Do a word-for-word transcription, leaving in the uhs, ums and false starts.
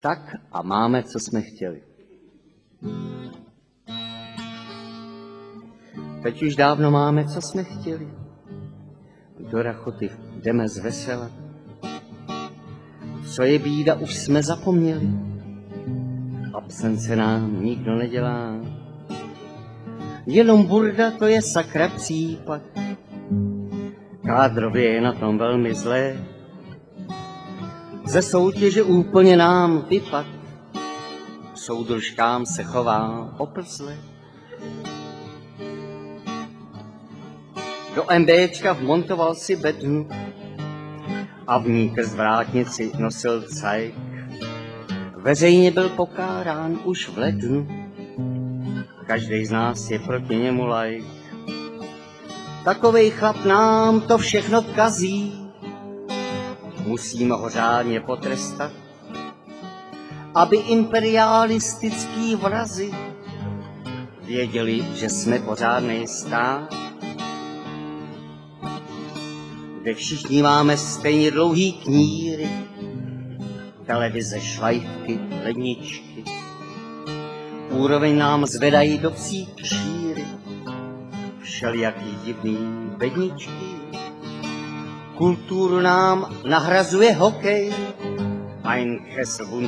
Tak a máme, co jsme chtěli. Teď už dávno máme, co jsme chtěli. Do rachoty jdeme zvesela. Co je bída, už jsme zapomněli. Absence nám nikdo nedělá. Jenom burda, to je sakra případ. Kádrově je na tom velmi zlé. Ze soutěže úplně nám vypad. Soudružkám se chová oplzle. Do MBčka vmontoval si bednu a v ní ke zvrátnici nosil cajk. Veřejně byl pokárán už v lednu. Každý z nás je proti němu laik. Takovej chlap nám to všechno kazí. Musíme ho řádně potrestat, aby imperialistický vrazi věděli, že jsme pořádnej stát, kde všichni máme stejně dlouhý kníry, televize, švajfky, ledničky. Úroveň nám zvedají do psí kšíry, všelijaký divný bedničky. Kulturu nám nahrazuje hokej, ein Kessel